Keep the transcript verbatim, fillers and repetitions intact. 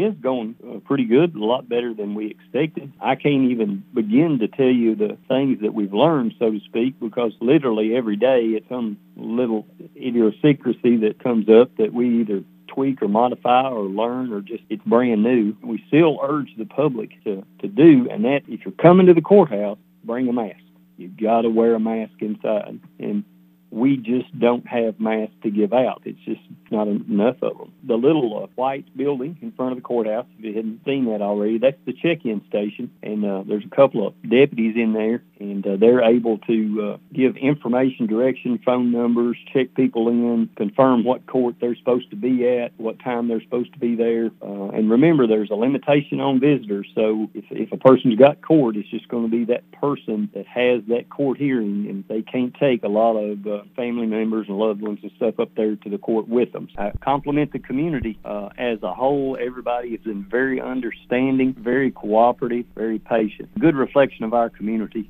is going uh, pretty good, a lot better than we expected. I can't even begin to tell you the things that we've learned, so to speak, because literally every day it's some little idiosyncrasy that comes up that we either tweak or modify or learn, or just it's brand new. We still urge the public to, to do, and that if you're coming to the courthouse, bring a mask. You've got to wear a mask inside, and we just don't have masks to give out. It's just not enough of them. The little uh, white building in front of the courthouse, if you hadn't seen that already, that's the check-in station, and uh, there's a couple of deputies in there, and uh, they're able to uh, give information, direction, phone numbers, check people in, confirm what court they're supposed to be at, what time they're supposed to be there. Uh, and remember, there's a limitation on visitors, so if, if a person's got court, it's just going to be that person that has that court hearing, and they can't take a lot of uh, family members and loved ones and stuff up there to the court with them. I compliment the community uh, as a whole. Everybody has been very understanding, very cooperative, very patient. Good reflection of our community.